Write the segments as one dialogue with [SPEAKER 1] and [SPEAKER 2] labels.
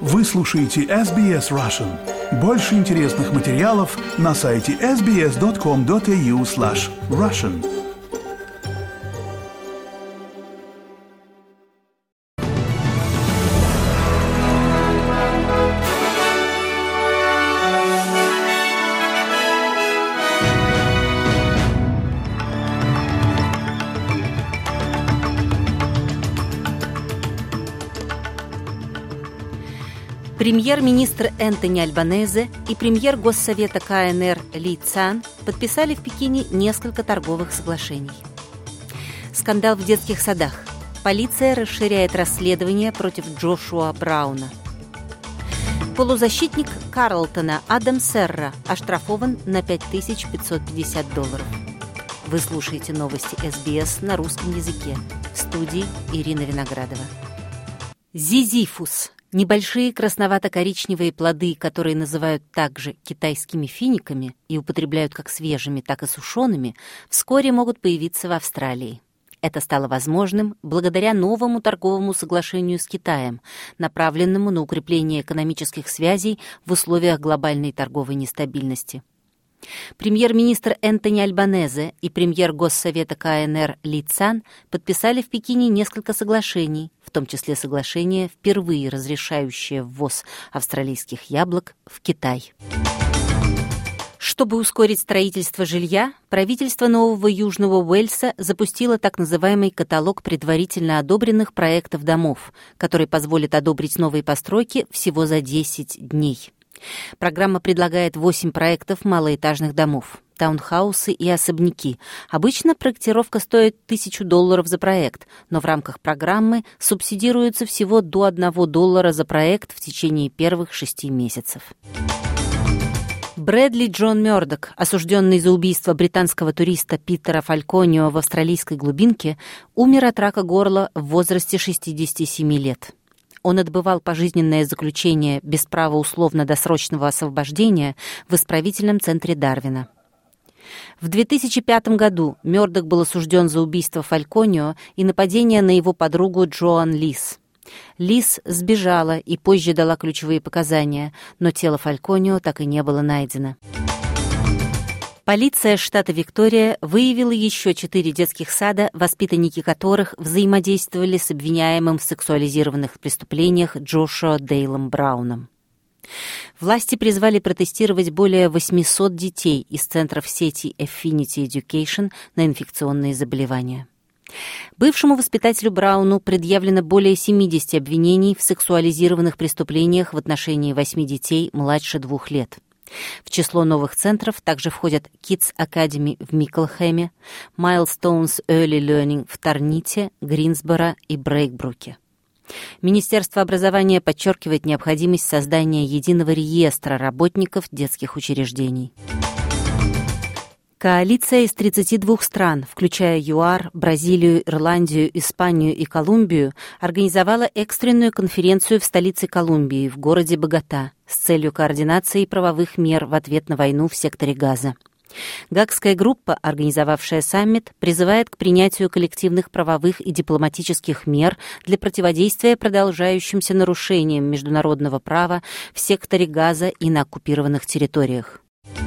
[SPEAKER 1] Вы слушаете SBS Russian. Больше интересных материалов на сайте sbs.com.au/russian.
[SPEAKER 2] Премьер-министр Энтони Альбанезе и премьер Госсовета КНР Ли Цан подписали в Пекине несколько торговых соглашений. Скандал в детских садах. Полиция расширяет расследование против Джошуа Брауна. Полузащитник Карлтона Адам Серра оштрафован на $5550. Вы слушаете новости СБС на русском языке. В студии Ирина Виноградова. Зизифус. Небольшие красновато-коричневые плоды, которые называют также китайскими финиками и употребляют как свежими, так и сушеными, вскоре могут появиться в Австралии. Это стало возможным благодаря новому торговому соглашению с Китаем, направленному на укрепление экономических связей в условиях глобальной торговой нестабильности. Премьер-министр Энтони Альбанезе и премьер Госсовета КНР Ли Цан подписали в Пекине несколько соглашений, в том числе соглашение, впервые разрешающее ввоз австралийских яблок в Китай. Чтобы ускорить строительство жилья, правительство Нового Южного Уэльса запустило так называемый каталог предварительно одобренных проектов домов, который позволит одобрить новые постройки всего за 10 дней. Программа предлагает 8 проектов малоэтажных домов, таунхаусы и особняки. Обычно проектировка стоит $1000 за проект, но в рамках программы субсидируется всего до $1 за проект в течение первых 6 месяцев. Брэдли Джон Мёрдок, осужденный за убийство британского туриста Питера Фальконио в австралийской глубинке, умер от рака горла в возрасте 67 лет. Он отбывал пожизненное заключение без права условно-досрочного освобождения в исправительном центре Дарвина. В 2005 году Мёрдок был осужден за убийство Фальконио и нападение на его подругу Джоан Лис. Лис сбежала и позже дала ключевые показания, но тело Фальконио так и не было найдено. Полиция штата Виктория выявила еще 4 детских сада, воспитанники которых взаимодействовали с обвиняемым в сексуализированных преступлениях Джошуа Дейлом Брауном. Власти призвали протестировать более 800 детей из центров сети Affinity Education на инфекционные заболевания. Бывшему воспитателю Брауну предъявлено более 70 обвинений в сексуализированных преступлениях в отношении 8 детей младше 2 лет. В число новых центров также входят Kids Academy в Миклхэме, Milestones Early Learning в Торните, Гринсборо и Брейкбруке. Министерство образования подчеркивает необходимость создания единого реестра работников детских учреждений. Коалиция из 32 стран, включая ЮАР, Бразилию, Ирландию, Испанию и Колумбию, организовала экстренную конференцию в столице Колумбии, в городе Богота, с целью координации правовых мер в ответ на войну в секторе Газа. Гаагская группа, организовавшая саммит, призывает к принятию коллективных правовых и дипломатических мер для противодействия продолжающимся нарушениям международного права в секторе Газа и на оккупированных территориях.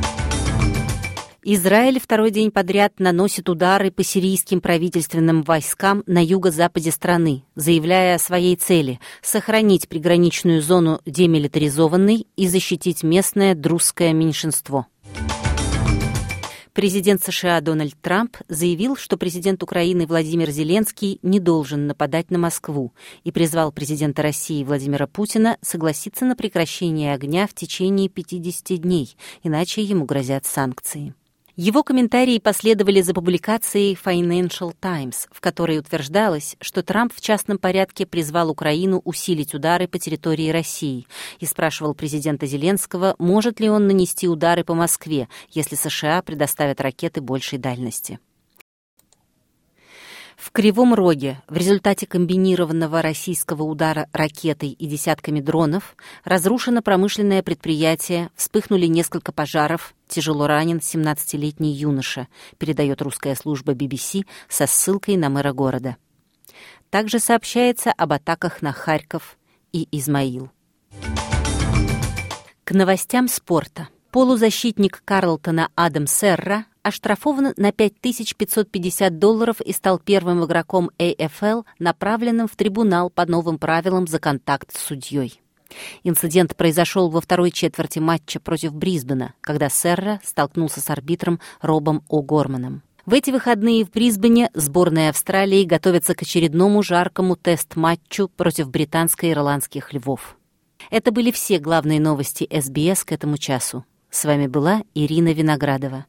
[SPEAKER 2] Израиль второй день подряд наносит удары по сирийским правительственным войскам на юго-западе страны, заявляя о своей цели – сохранить приграничную зону демилитаризованной и защитить местное друзское меньшинство. Президент США Дональд Трамп заявил, что президент Украины Владимир Зеленский не должен нападать на Москву и призвал президента России Владимира Путина согласиться на прекращение огня в течение 50 дней, иначе ему грозят санкции. Его комментарии последовали за публикацией Financial Times, в которой утверждалось, что Трамп в частном порядке призвал Украину усилить удары по территории России и спрашивал президента Зеленского, может ли он нанести удары по Москве, если США предоставят ракеты большей дальности. В Кривом Роге в результате комбинированного российского удара ракетой и десятками дронов разрушено промышленное предприятие, вспыхнули несколько пожаров, тяжело ранен 17-летний юноша, передает русская служба BBC со ссылкой на мэра города. Также сообщается об атаках на Харьков и Измаил. К новостям спорта. Полузащитник Карлтона Адам Серра оштрафован на $5550 и стал первым игроком АФЛ, направленным в трибунал по новым правилам за контакт с судьей. Инцидент произошел во второй четверти матча против Брисбена, когда Серра столкнулся с арбитром Робом О'Горманом. В эти выходные в Брисбене сборная Австралии готовится к очередному жаркому тест-матчу против британско-ирландских львов. Это были все главные новости СБС к этому часу. С вами была Ирина Виноградова.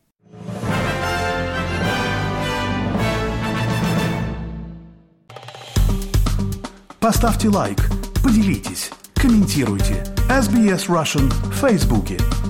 [SPEAKER 1] Поставьте лайк, поделитесь, комментируйте. SBS Russian в Фейсбуке.